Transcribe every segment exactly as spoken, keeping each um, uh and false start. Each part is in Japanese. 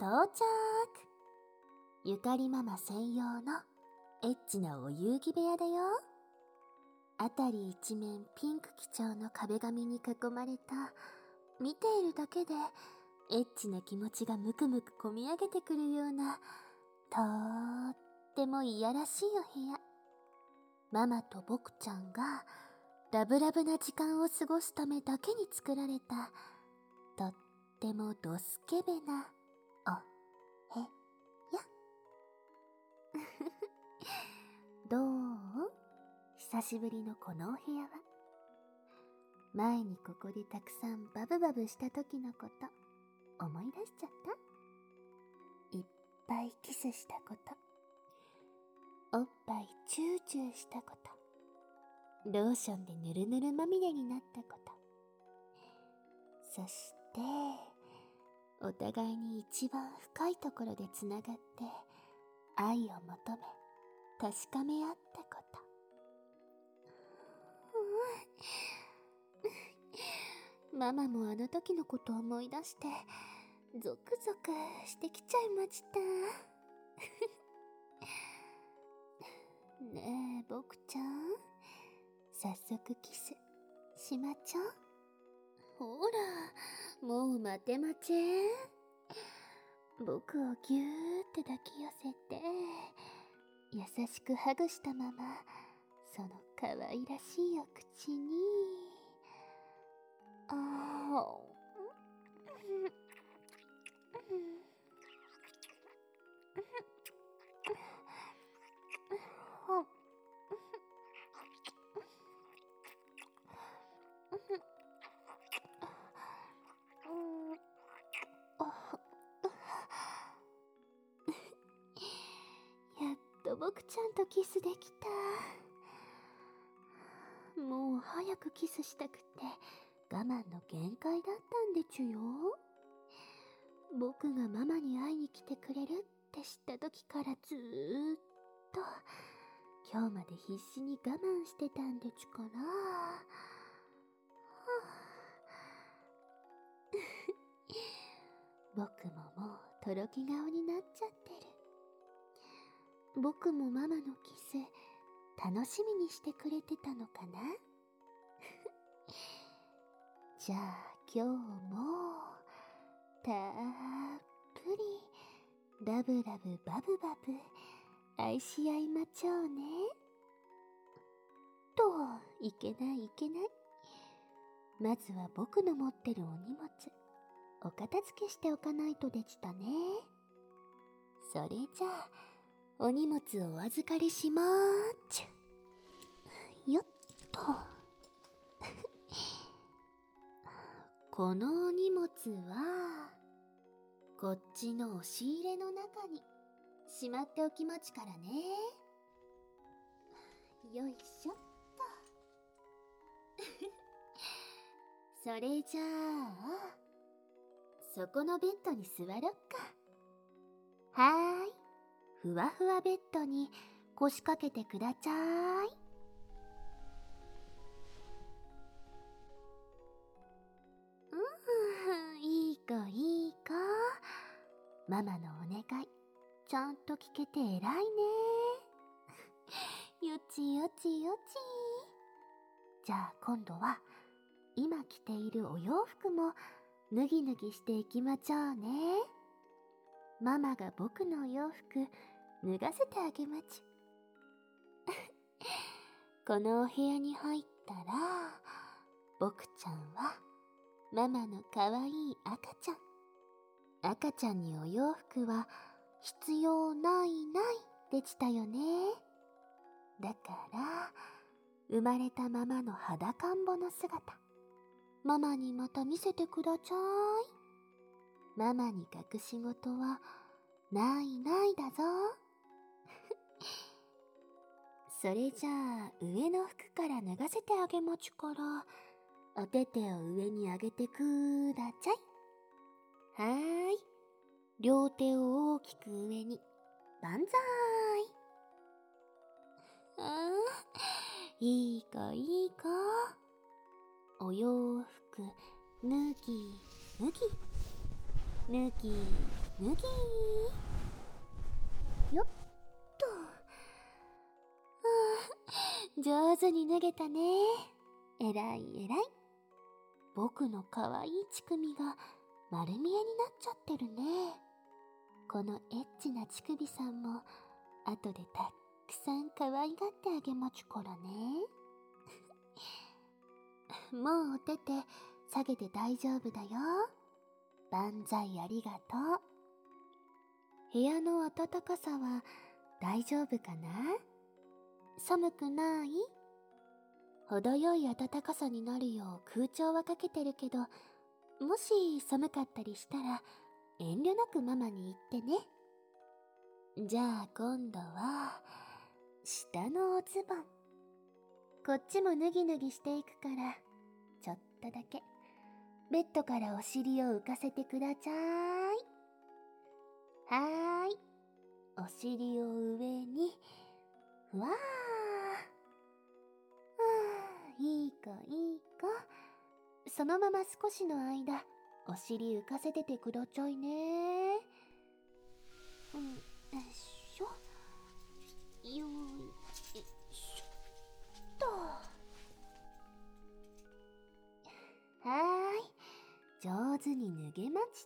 到着。ゆかりママ専用のエッチなお遊戯部屋だよ。あたり一面ピンク基調の壁紙に囲まれた、見ているだけでエッチな気持ちがムクムクこみ上げてくるような、とーってもいやらしいお部屋。ママと僕ちゃんがラブラブな時間を過ごすためだけに作られた、とってもドスケベなお部屋。どう？久しぶりのこのお部屋は。前にここでたくさんバブバブした時のこと思い出しちゃった？いっぱいキスしたこと、おっぱいチューチューしたこと、ローションでぬるぬるまみれになったこと、そしてお互いに一番深いところでつながって愛を求め確かめ合ったこと。ママもあの時のことを思い出してゾクゾクしてきちゃいました。ねえ僕ちゃん、早速キスしまちょ。ほら、もう待て待ち。僕をぎゅーって抱き寄せて優しくハグしたまま、その可愛らしいお口にああやっと僕ちゃんとキスできた。もう早くキスしたくって我慢の限界だったんでちゅよ。僕がママに会いに来てくれるって知った時からずーっと今日まで必死に我慢してたんでちゅから。僕ももうとろき顔になっちゃってる。僕もママのキス楽しみにしてくれてたのかな。じゃあ今日もたっぷりラブラブバブバブ愛し合いまちょうね。と、いけないいけない。まずは僕の持ってるお荷物お片付けしておかないとでしたね。それじゃあお荷物をお預かりしまーちゅ。よっと。このお荷物はこっちの押し入れの中にしまっておきまちからね。よいしょっと。それじゃあそこのベッドに座ろっか。はーい、ふわふわベッドに腰掛けてくだちゃーい。うん、いい子いい子。ママのお願いちゃんと聞けて偉いね。よちよちよち。じゃあ今度は今着ているお洋服も脱ぎ脱ぎしていきまちょうね。ママが僕のお洋服脱がせてあげまちゅ。このお部屋に入ったら僕ちゃんはママのかわいい赤ちゃん。赤ちゃんにお洋服は必要ないないでしたよね。だから生まれたままの裸んぼの姿ママにまた見せてくだちゃい。ママに隠し事はないないだぞ。それじゃあ上の服から脱がせてあげまちゅから、お手手を上に上げてくだちゃい。はーい、両手を大きく上に万歳。あー、いい子いい子。お洋服脱ぎ脱ぎ脱ぎ脱ぎー。よっと。上手に脱げたね。えらいえらい。僕のかわいい乳首が丸見えになっちゃってるね。このエッチな乳首さんも後でたくさん可愛がってあげまちゅからね。もうお手手下げて大丈夫だよ。万歳ありがとう。部屋の暖かさは大丈夫かな？寒くない？程よい暖かさになるよう空調はかけてるけど、もし寒かったりしたら遠慮なくママに言ってね。じゃあ今度は下のおズボン。こっちも脱ぎ脱ぎしていくから、ちょっとだけベッドからお尻を浮かせてください。はーい。お尻を上に、ふわー。いい子いい子。そのまま少しの間、お尻浮かせててくだちゃいね。うん、よいしょ。よいしょっと。はーい。上手に脱げました。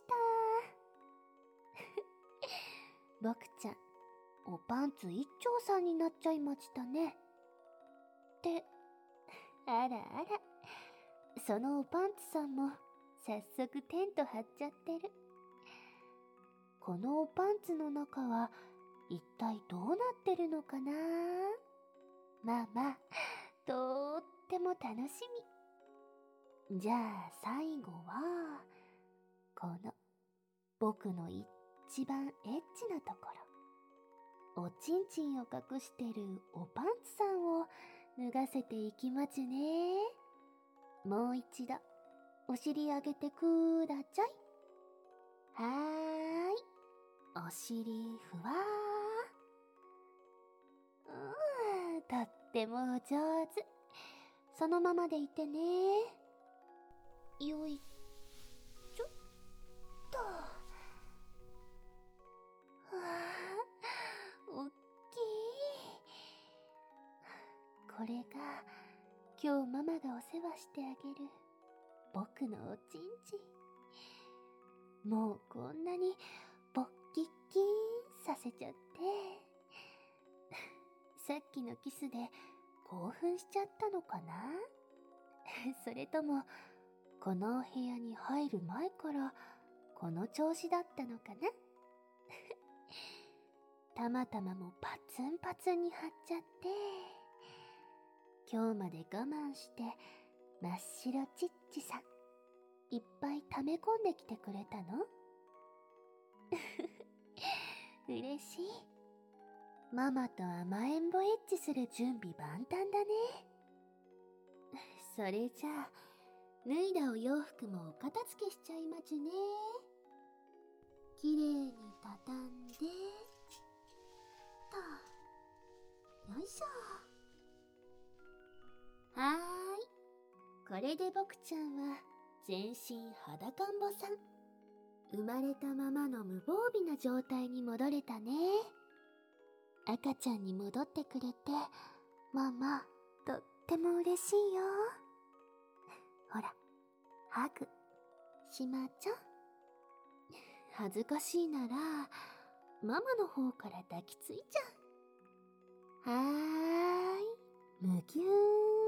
僕ちゃん、おパンツ一丁さんになっちゃいましたね。って、あらあら、そのおパンツさんも早速テント張っちゃってる。このおパンツの中は一体どうなってるのかな？まあまあ、とっても楽しみ。じゃあ最後は、この僕の一番エッチなところ。おちんちんを隠してるおパンツさんを脱がせていきますね。もう一度お尻上げてくだちゃい。はーい。お尻ふわー。うーん、とってもお上手。そのままでいてね。よいちょっと。わー、おっきい。これが今日ママがお世話してあげる僕のおちんちん。もうこんなにポッキッキーンさせちゃってさっきのキスで興奮しちゃったのかなそれともこのお部屋に入る前からこの調子だったのかなたまたまもパツンパツンに張っちゃって今日まで我慢して真っ白ちっちさんいっぱい溜め込んできてくれたの嬉しい。ママと甘えんぼエッチする準備万端だね。それじゃあ脱いだお洋服もお片付けしちゃいまちね。きれいに畳んでと。よいしょ。はーい。これで僕ちゃんは全身裸んぼさん。生まれたままの無防備な状態に戻れたね。赤ちゃんに戻ってくれて、ママ、とっても嬉しいよ。ほら、ハグ、しまちゃん。恥ずかしいなら、ママの方から抱きついちゃう。はーい、むぎゅーん。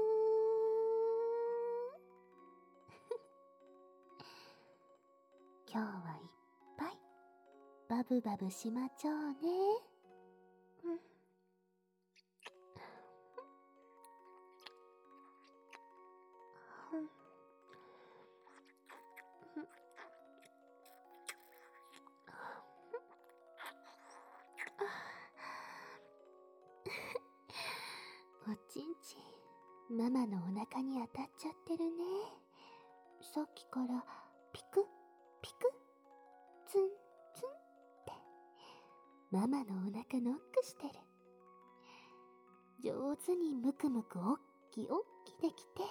今日はいっぱいバブバブしまちょうね。うん、おちんちんママのお腹に当たっちゃってるね。さっきからピクピクツンツンってママのお腹ノックしてる。上手にムクムクおっきおっきできて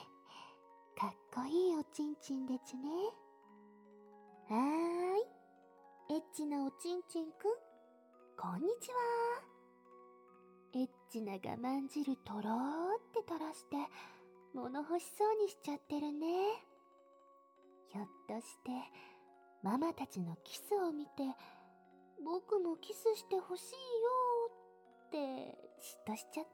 かっこいいおちんちんでちゅね。はーい、エッエッチなおちんちんくん、こんにちは。エッチな我慢汁とろーって垂らして物欲しそうにしちゃってるね。ひょっとしてママたちのキスを見て僕もキスしてほしいよって嫉妬しちゃった？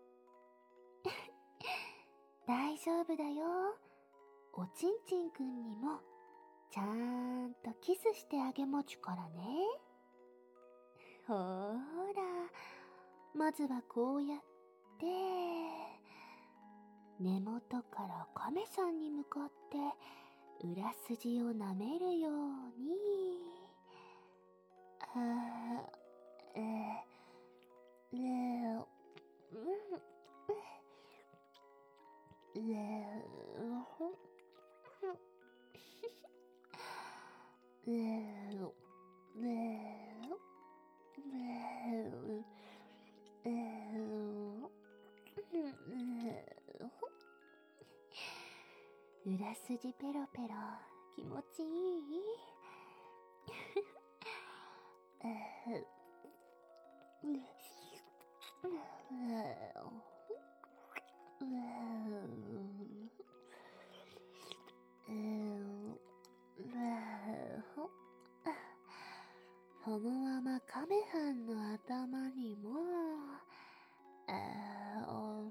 大丈夫だよ。おちんちんくんにもちゃんとキスしてあげもちからね。ほーら、まずはこうやって根元から亀さんに向かって裏筋を舐めるように。あー、えー、えー、うんえー、ほんえー、えー、えー、裏筋ペロペロ気持ちいい？そのままカメハンの頭にも、あー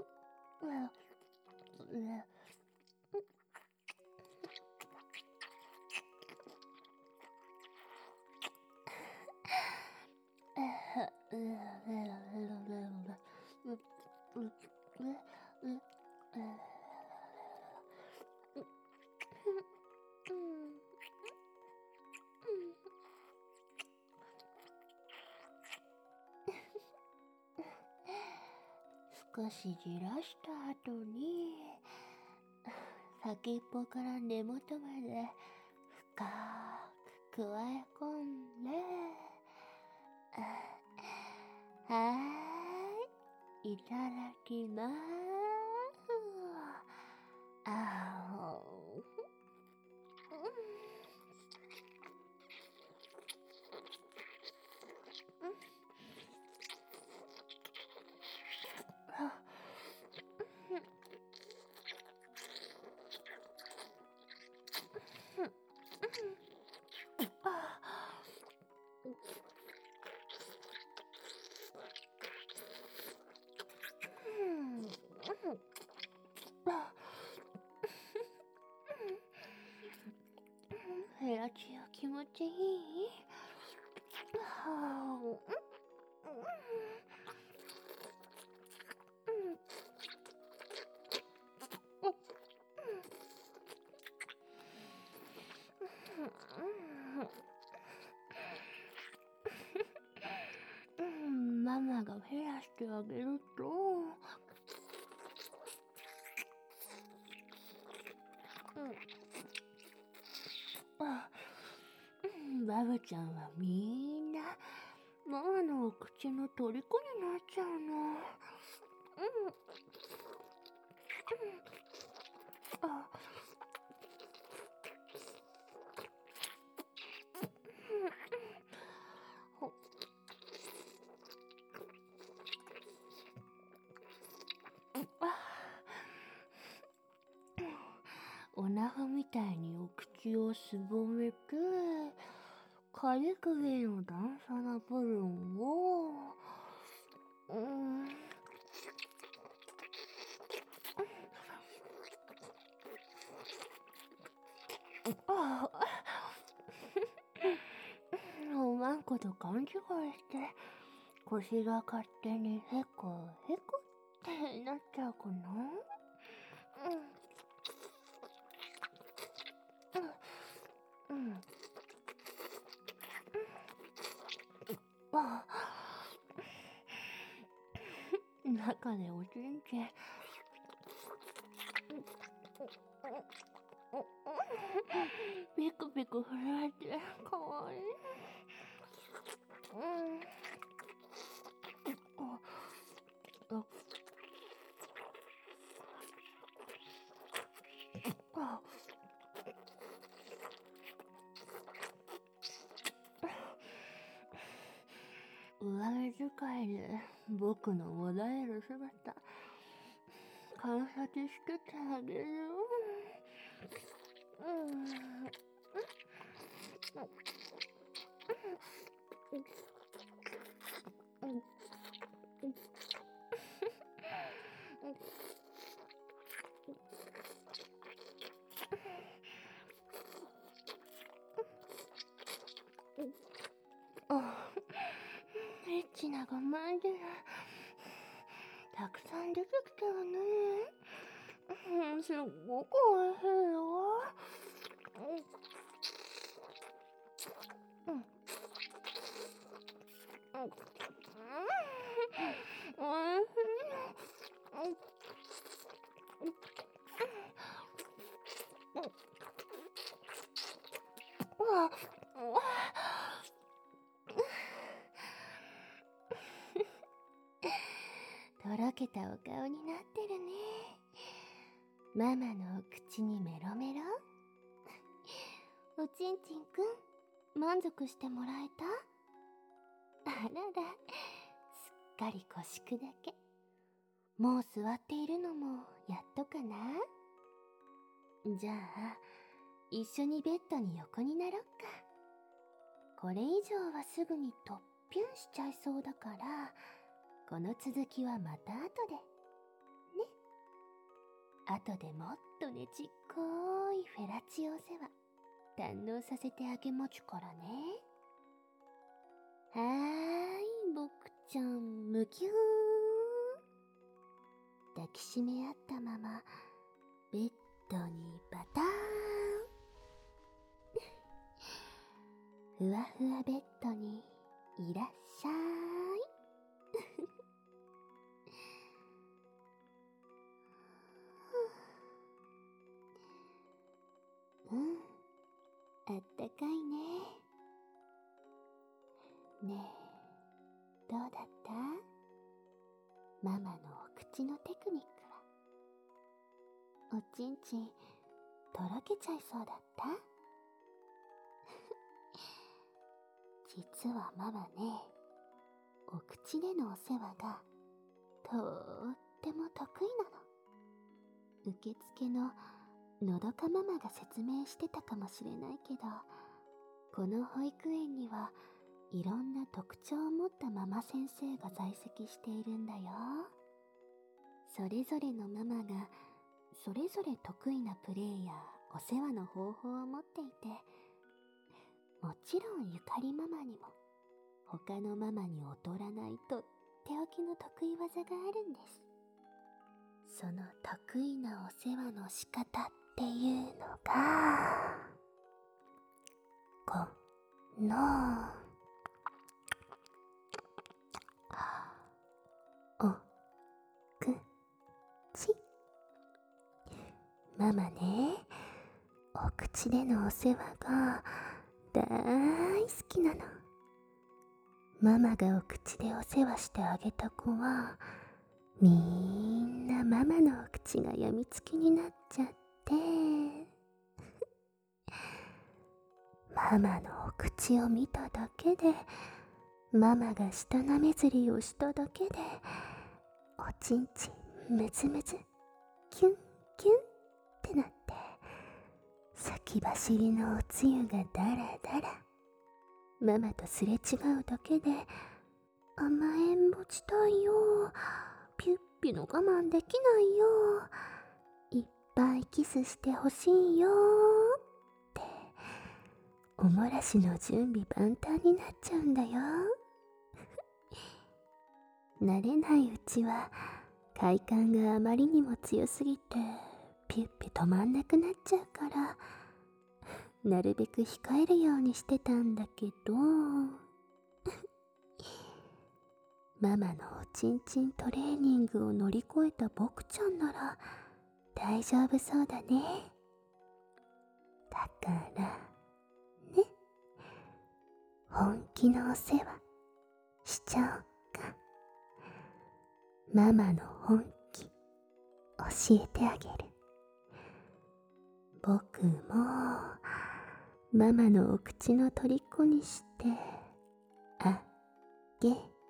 少しじらした後に先っぽから根元まで深く加え込んで、はーい、いただきまーす。あお、ヘラチオ気持ちいい？はあ、ママが減らしてあげると、バブちゃんはみんなママのお口の虜になっちゃうの。うんあほおなごみたいにお口をすぼめて、軽く上の段差な部分を、うん、あおまんこと勘違いして、腰が勝手にへこへこってなっちゃうかな。うん。うん。あ中でおちんちんピクピク震えてかわいい。うんあああ上着使いで僕のもらえる姿観察しててあげる。エッチなごまいでたくさん出てきたわね。うん、すっごくおいしいよ。うん。うん。おいしい。うわ、とろけたお顔になってるね。ママのお口にメロメロ。おちんちんくん、満足してもらえた？あらら、すっかり腰砕け。もう座っているのもやっとかな？じゃあ、一緒にベッドに横になろっか。これ以上はすぐにとっぴゅんしちゃいそうだから、この続きはまた後で。ね。後でもっとねちっこいフェラチオ世話、堪能させてあげまちゅからね。はーい、僕ちゃん、むきゅーん。抱きしめ合ったまま、ベッドにバターン。ふわふわベッドにいらっしゃい。うん、あったかいね。ねえ、どうだった？ママのお口のテクニックは。おちんちん、とろけちゃいそうだった？実はママね、お口でのお世話がとーっても得意なの。受付ののどかママが説明してたかもしれないけど、この保育園にはいろんな特徴を持ったママ先生が在籍しているんだよ。それぞれのママがそれぞれ得意なプレーやお世話の方法を持っていて、もちろんゆかりママにも他のママに劣らないとっておきの得意技があるんです。その得意なお世話の仕方っていうのが、このお口。ママね、お口でのお世話が大好きなの。ママがお口でお世話してあげた子は、みんなママのお口がやみつきになっちゃって、ママのお口を見ただけで、ママが舌なめずりをしただけで、おちんちんむずむず、キュンキュンってなって、先走りのおつゆがダラダラ。ママとすれ違うだけで、甘えんぼしたいよ。ピュッピュの我慢できないよ。いっぱいキスしてほしいよ。って、おもらしの準備万端になっちゃうんだよ。慣れないうちは、快感があまりにも強すぎて、ピュッピュ止まんなくなっちゃうから、なるべく控えるようにしてたんだけど、ママのおちんちんトレーニングを乗り越えた僕ちゃんなら大丈夫そうだね。だからね、本気のお世話しちゃおうか。ママの本気教えてあげる。僕もママのお口の虜にしてあげ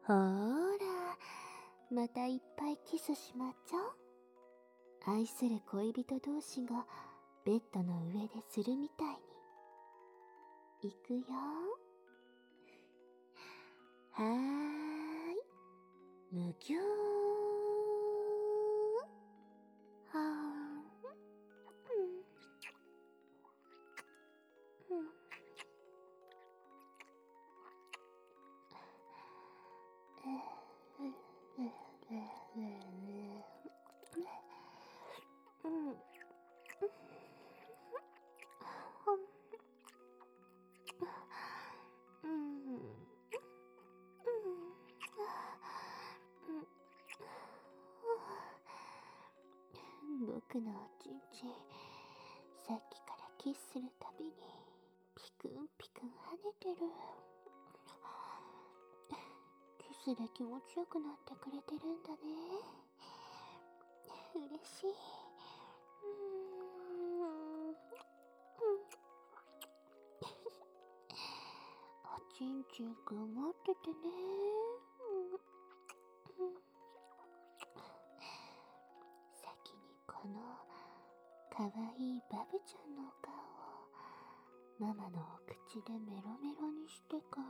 ほーら、またいっぱいキスしまっちゃう。愛する恋人同士がベッドの上でするみたいに。いくよ。はーい。むぎゅー。はーん。うん。うん。僕のおちんちん、さっきからキスするたびにピクンピクン跳ねてる。キスで気持ちよくなってくれてるんだね。嬉しい。うーん。おちんちんくん待っててね。先にこのかわいいバブちゃんのお顔をママのお口でメロメロにしてから、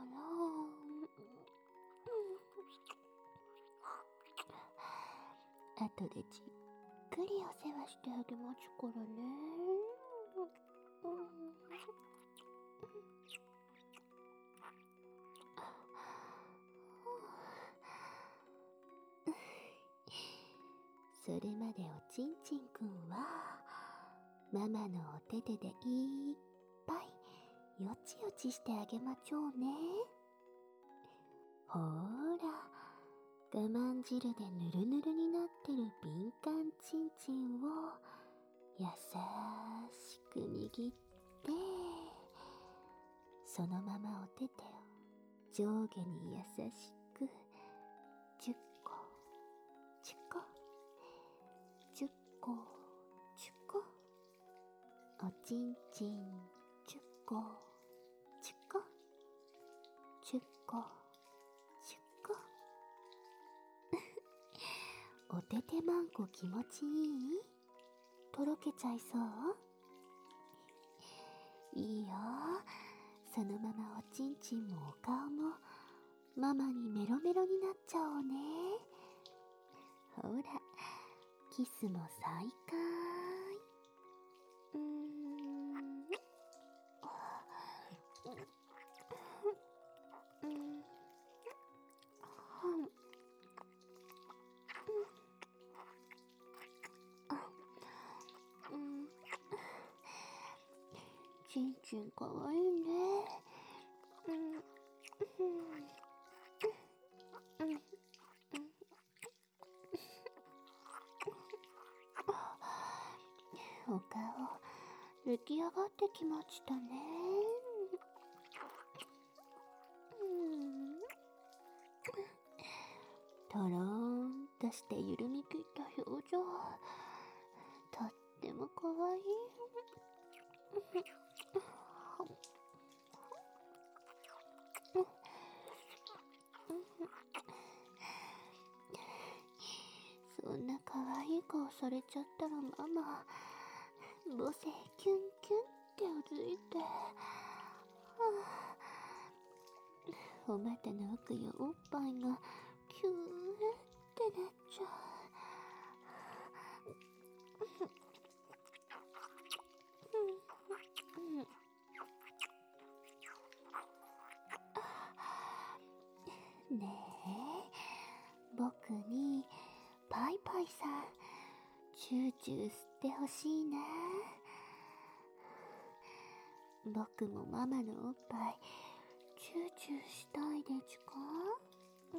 あとでじっくりお世話してあげますからね。それまでおちんちんくんはママのお手手でいっぱいよちよちしてあげましょうね。ほーら、我慢汁でぬるぬるになってる敏感ちんちんを優しく握って、そのままお手手を上下に優しくじゅっこじゅっこじゅっこじゅっこ、おちんちんじゅっこじゅっこじゅっこじゅっこお手手まんこ気持ちいい？とろけちゃいそう？いいよ。そのままおちんちんもお顔もママにメロメロになっちゃおうね。ほら、キスも再開。うーん。うん。うん。ちんちんかわいいね。うん。うん。うん。お顔出来上がってきましたね。うん。とろーんとして緩み切った表情、とってもかわいい。そんなかわいい顔されちゃったらママ、母性キュンキュンってうずいて、はあ、お股の奥やおっぱいがキューってなっちゃう。ねえ、僕にパイパイさんチューチュー吸ってほしいな。僕もママのおっぱいチューチューしたいでちゅか？うん。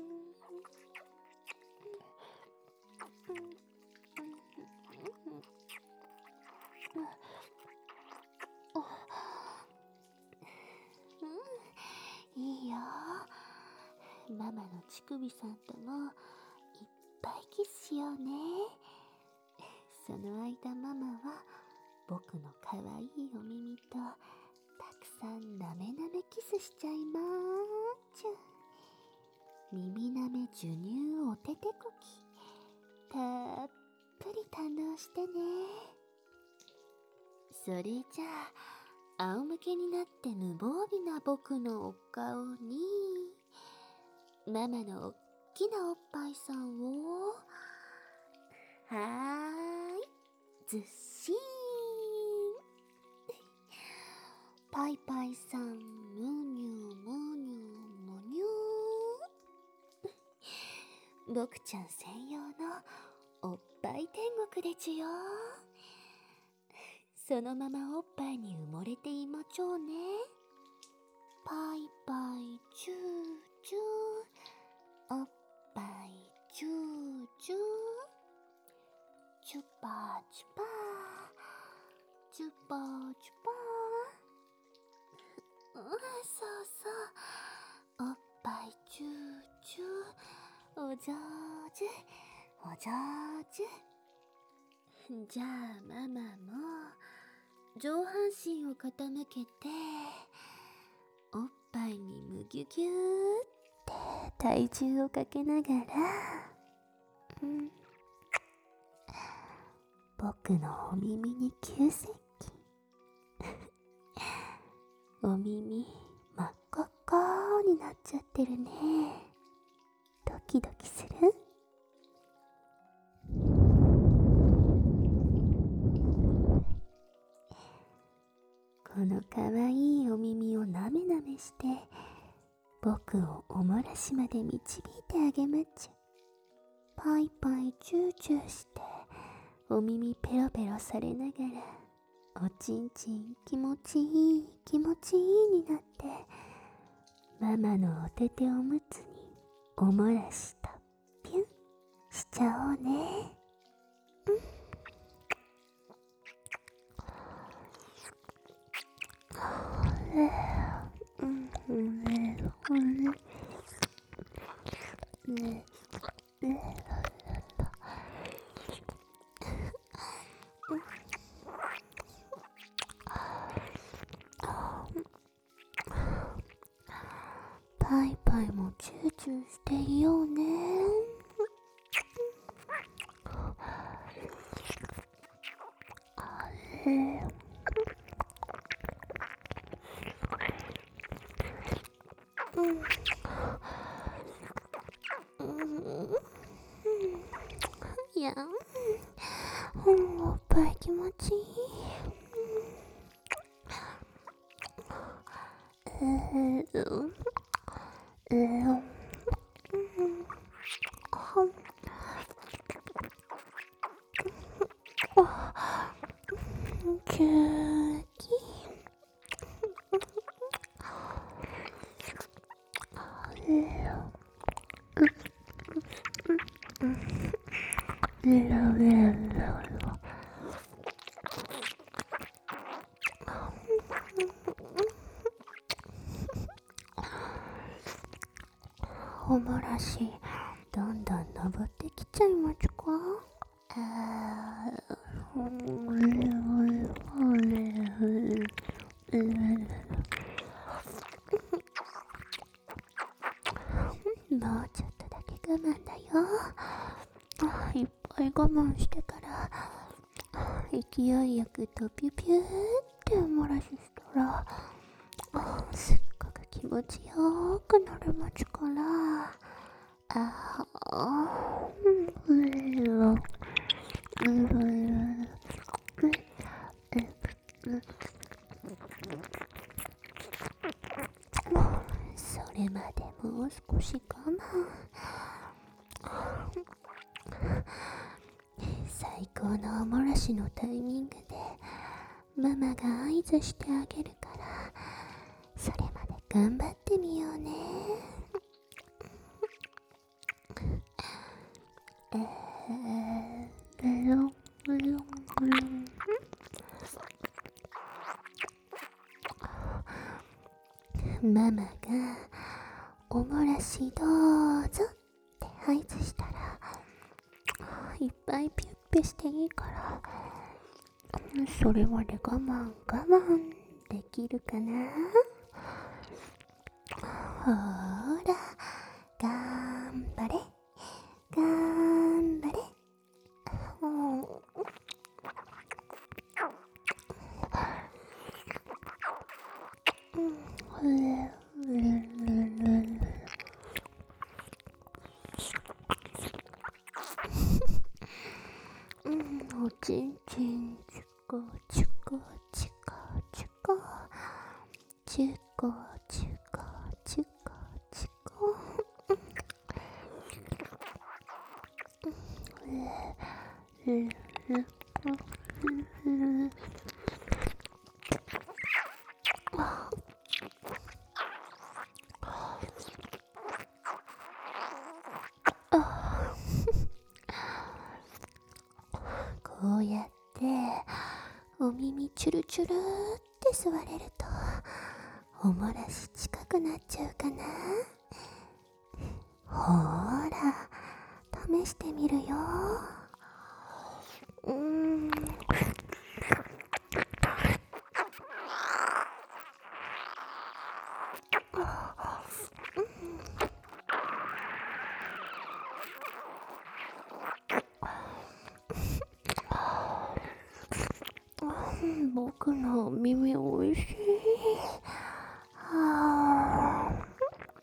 うん、いいよ。ママの乳首さんともいっぱいキスしようね。その間ママは僕のかわいいお耳とたくさんなめなめキスしちゃいまーちゅ。 耳なめ授乳おててこき、たっぷり堪能してね。それじゃあ、仰向けになって無防備な僕のお顔に、ママのおっきなおっぱいさんを、はーい、ずっしーん。パイパイさん、むにゅむにゅむにゅー。僕ちゃん専用のおっぱい天国でちゅよ。そのままおっぱいに埋もれていまちょうね。パイパイチューチュー、おっぱいチューチュー、チュパチュパー、チュパチュパー。うん、そうそう、おっぱいチューチュー、お上手お上手。じゃあママも上半身を傾けて、おっぱいにむぎゅぎゅーって体重をかけながら、うん、僕のお耳に急接近。お耳真っ赤っかになっちゃってるね。ドキドキする？このかわいいお耳をなめなめして僕をおもらしまで導いてあげまちゅ。パイパイチューチューしてお耳ペロペロされながら、おちんちん気持ちいい気持ちいいになって、ママのおてておむつにおもらしたピュンしちゃおうね。うん、うん、ね、うん、ね、ね、ね、パイパイもチューチューしていようね。あれ、うん、うん、いや、うん、おっぱい気持ちいい。えー、うん、えー、うん、キューキー、レロレロレロ、おもらしどんどん登ってきちゃいまちゅか。あー、うん、レロレロレロレロ、もうちょっとだけ我慢だよ。いっぱい我慢してから勢いよくとピュピューっておもらししたら、すっごく気持ちよくなるまちから。ああ、うれろ、うれろ、それまでもう少し我慢。最高のおもらしのタイミングでママが合図してあげるから、それまで頑張ってみようね。えー、レロレロレロ、ママがおもらしどうぞって合図したら、いっぱいピュッピュしていいから、それまで我慢我慢できるかな。ほーら、頑うん、おちんちんチコチコチコチコチコチコチコチコこうやってお耳チュルチュルって吸われるとおもらし近くなっちゃうかな。ほーら試してみるよ。うーん僕の耳おいしい。はあ、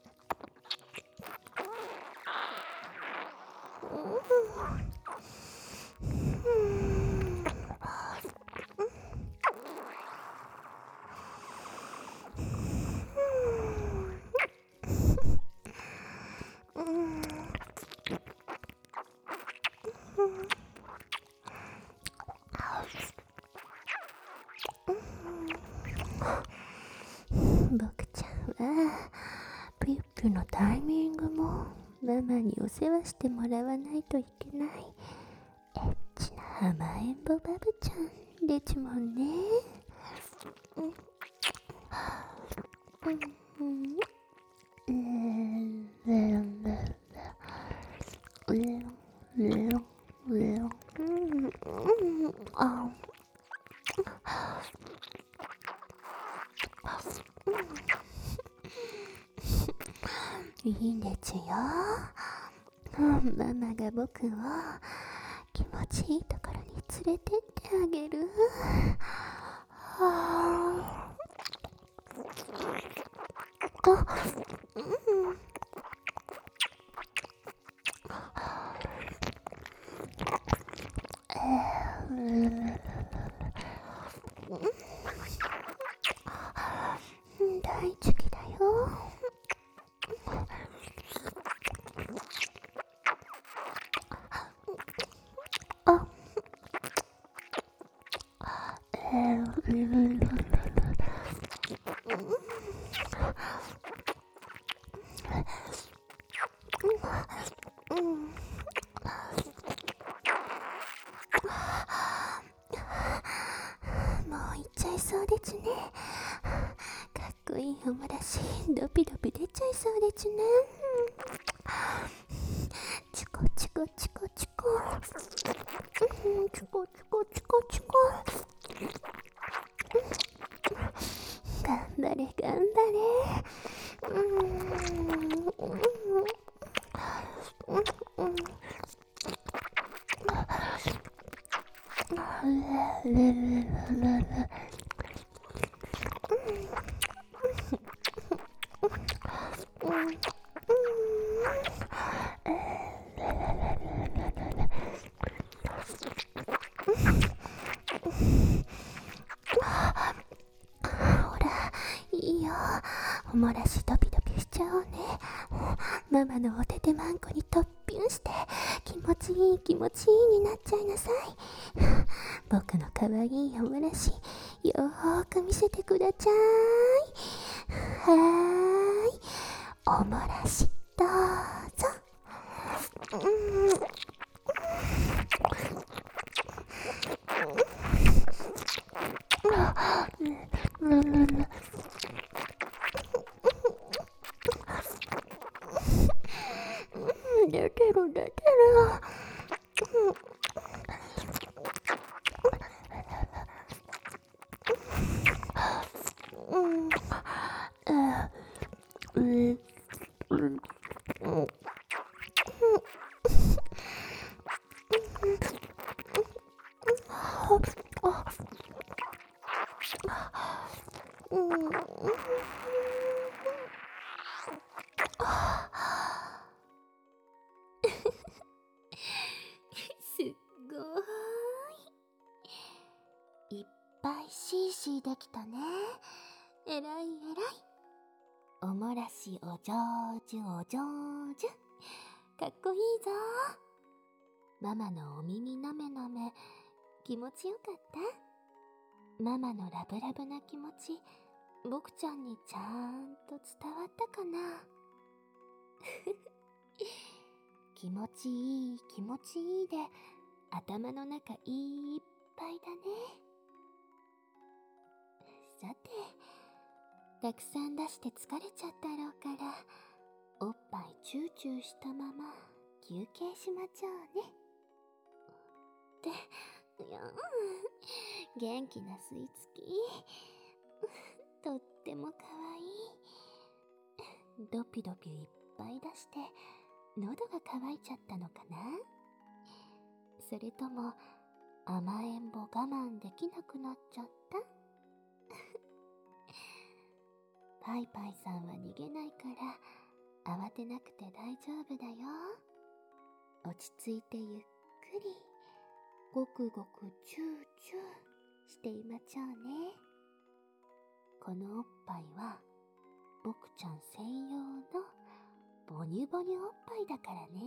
僕ちゃんはピュッピュのタイミングもママにお世話してもらわないといけないエッチな甘えんぼバブちゃんでちもんね。うんうんうんあいいんですよ。ママが僕を気持ちいいところに連れてってあげる。はあ、うん大好きだよ。あ、もう行っちゃいそうですね。かっこいいおもらしドピドピ出ちゃいそうですね。チコチコチコチコチコチコチコチコ頑張れ頑張れ。ほらいいよ、おもらしドピドピしちゃおうね。ママのお手手マンコにトッピンして気持ちいい気持ちいいになっちゃいなさい。僕のかわいいおもらしよーく見せてください。はーい、おもらしどうぞ。うん出てる出てる。うんうんうんうんぱいシーシーできたね。えらいえらい。おもらしお上手お上手。かっこいいぞ。ママのお耳なめなめ、気持ちよかった？ママのラブラブな気持ち、僕ちゃんにちゃんと伝わったかな？気持ちいい気持ちいいで頭の中いっぱいだね。さて、たくさん出して疲れちゃったろうから、おっぱいチューチューしたまま休憩しまちょうね。っていや元気な吸い付きとってもかわいい。ドピドピいっぱい出して喉が渇いちゃったのかな？それとも甘えん坊我慢できなくなっちゃった？パイパイさんは逃げないから慌てなくて大丈夫だよ。落ち着いてゆっくりごくごくチューチューしていまちょうね。このおっぱいは僕ちゃん専用のボニュボニュおっぱいだからね。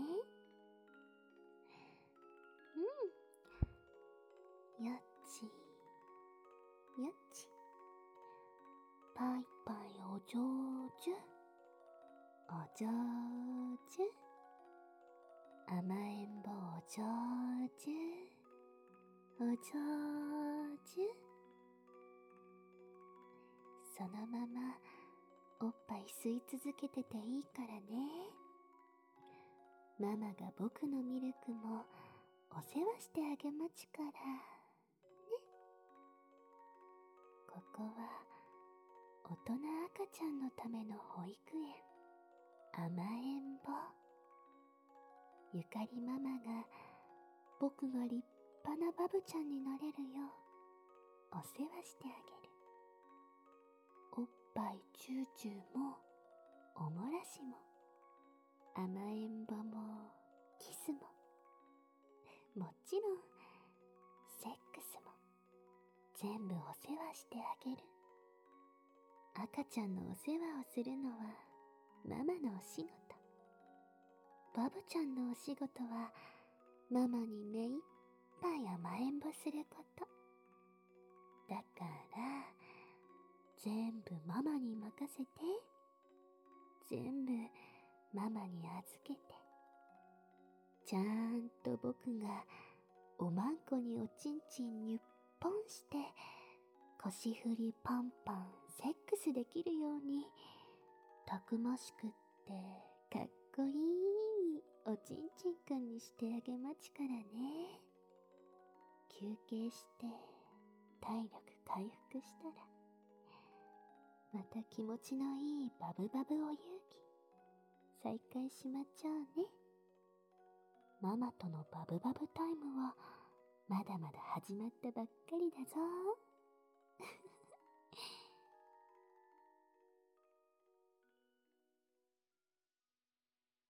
うん。よっちよっち。パイパイお上手お上手。甘えん坊お上手お上手。そのままおっぱい吸い続けてていいからね。ママが僕のミルクもお世話してあげまちからね。ここは大人赤ちゃんのための保育園、甘えん坊。ゆかりママが僕が立派なバブちゃんになれるようお世話してあげる。おっぱいチューチューもおもらしも甘えん坊もキスももちろんセックスも全部お世話してあげる。赤ちゃんのお世話をするのはママのお仕事。バブちゃんのお仕事はママに目いっぱい甘えん坊すること。だから全部ママに任せて、全部ママに預けて、ちゃんと僕がおまんこにおちんちんにゅっぽんして腰振りパンパンセックスできるようにたくましくってかっこいいおちんちんくんにしてあげまちからね。休憩して体力回復したらまた気持ちのいいバブバブお遊戯再開しまちょうね。ママとのバブバブタイムはまだまだ始まったばっかりだぞ。